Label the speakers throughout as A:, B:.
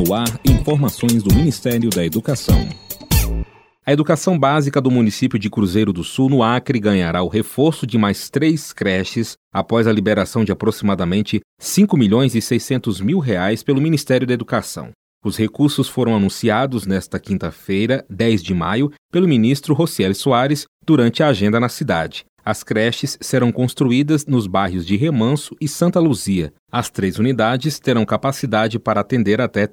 A: No ar, informações do Ministério da Educação. A educação básica do município de Cruzeiro do Sul, no Acre, ganhará o reforço de mais 3 creches após a liberação de aproximadamente R$ 5.600.000 pelo Ministério da Educação. Os recursos foram anunciados nesta quinta-feira, 10 de maio, pelo ministro Rocieli Soares durante a agenda na cidade. As creches serão construídas nos bairros de Remanso e Santa Luzia. As 3 unidades terão capacidade para atender até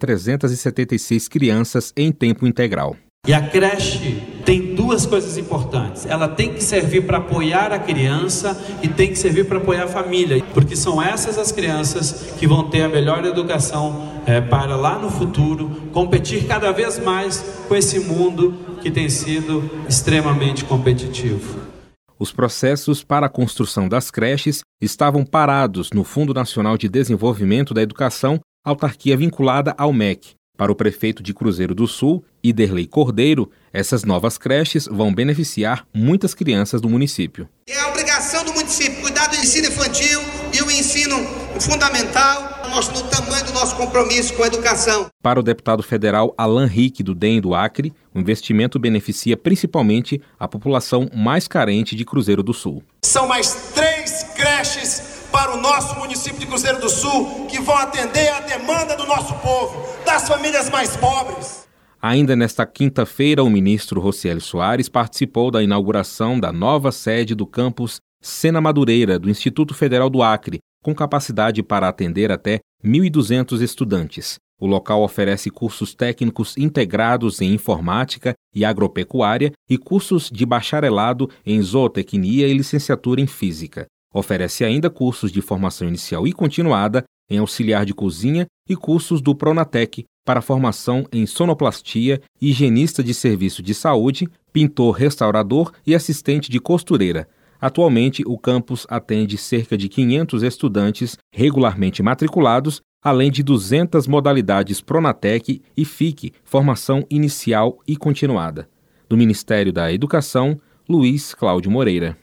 A: 376 crianças em tempo integral.
B: E a creche tem 2 coisas importantes. Ela tem que servir para apoiar a criança e tem que servir para apoiar a família, porque são essas as crianças que vão ter a melhor educação para lá no futuro competir cada vez mais com esse mundo que tem sido extremamente competitivo.
A: Os processos para a construção das creches estavam parados no Fundo Nacional de Desenvolvimento da Educação, autarquia vinculada ao MEC. Para o prefeito de Cruzeiro do Sul, Iderlei Cordeiro, essas novas creches vão beneficiar muitas crianças do município.
C: É a obrigação do município cuidar do ensino infantil e o ensino fundamental, mostrando o tamanho do nosso compromisso com a educação.
A: Para o deputado federal Alan Rick, do DEM do Acre, o investimento beneficia principalmente a população mais carente de Cruzeiro do Sul.
D: São mais 3 creches para o nosso município de Cruzeiro do Sul, que vão atender a demanda do nosso povo, das famílias mais pobres.
A: Ainda nesta quinta-feira, o ministro Rocieli Soares participou da inauguração da nova sede do campus Sena Madureira, do Instituto Federal do Acre, com capacidade para atender até 1.200 estudantes. O local oferece cursos técnicos integrados em informática e agropecuária e cursos de bacharelado em zootecnia e licenciatura em física. Oferece ainda cursos de formação inicial e continuada em auxiliar de cozinha e cursos do Pronatec para formação em sonoplastia, higienista de serviço de saúde, pintor restaurador e assistente de costureira. Atualmente, o campus atende cerca de 500 estudantes regularmente matriculados, além de 200 modalidades Pronatec e FIC, formação inicial e continuada. Do Ministério da Educação, Luiz Cláudio Moreira.